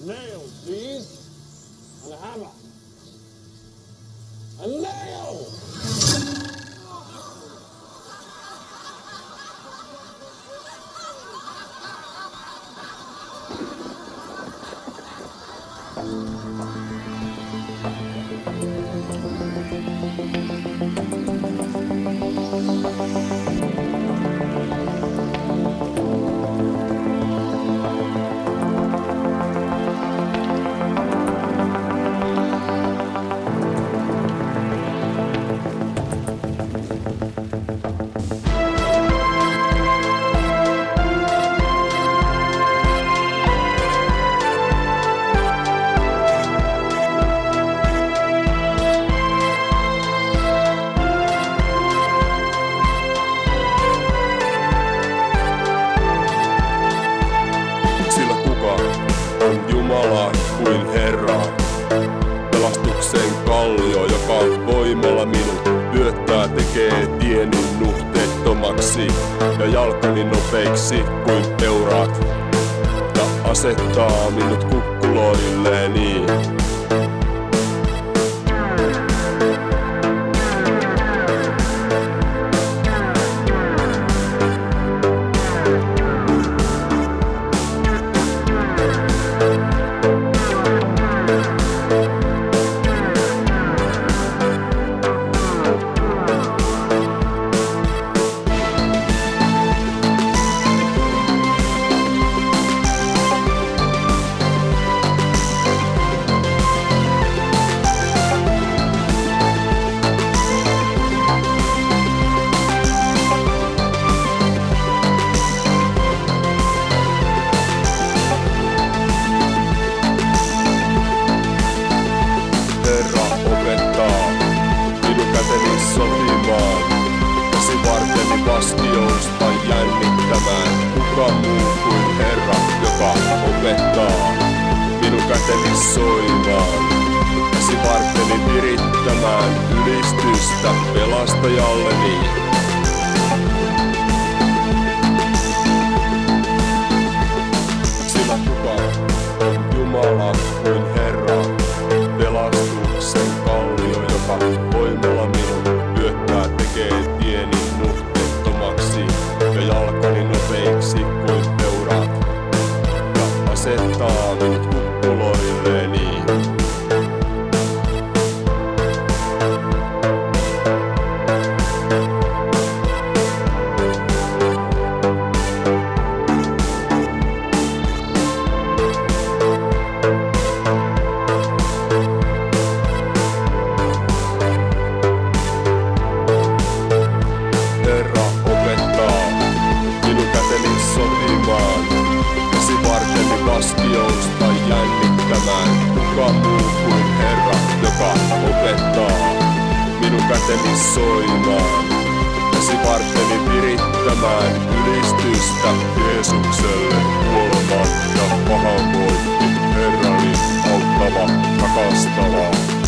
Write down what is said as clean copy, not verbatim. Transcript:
Nail, please. And a hammer. A nail! Jumala kuin Herra. Pelastuksen kallio, joka voimalla minut pyöttää, tekee tieni nuhteettomaksi ja jalkani nopeiksi kuin peuraat ja asettaa minut kukkuloilleeni. Sotimaan, käsivarteni vastioista jännittämään. Kuka muu kuin Herra, joka opettaa minun käteni soimaan. Käsivarteni virittämään ylistystä pelastajalleni. Sillä kuka on Jumala kuin Herra, pelastuksen kallio, joka voimalla minun pyöttää, tekee tieni nuhteettomaksi ja jalkani nopeiksi kuin peuraat ja asettaa minut kukkuloilleeni. Käsivarteni vastioista jännittämään. Kuka muu kuin Herra, joka opettaa minun käteni soimaan. Käsivarteni virittämään ylistystä Jeesukselle kuolemaan ja pahoinvointi. Herrani auttava, rakastava.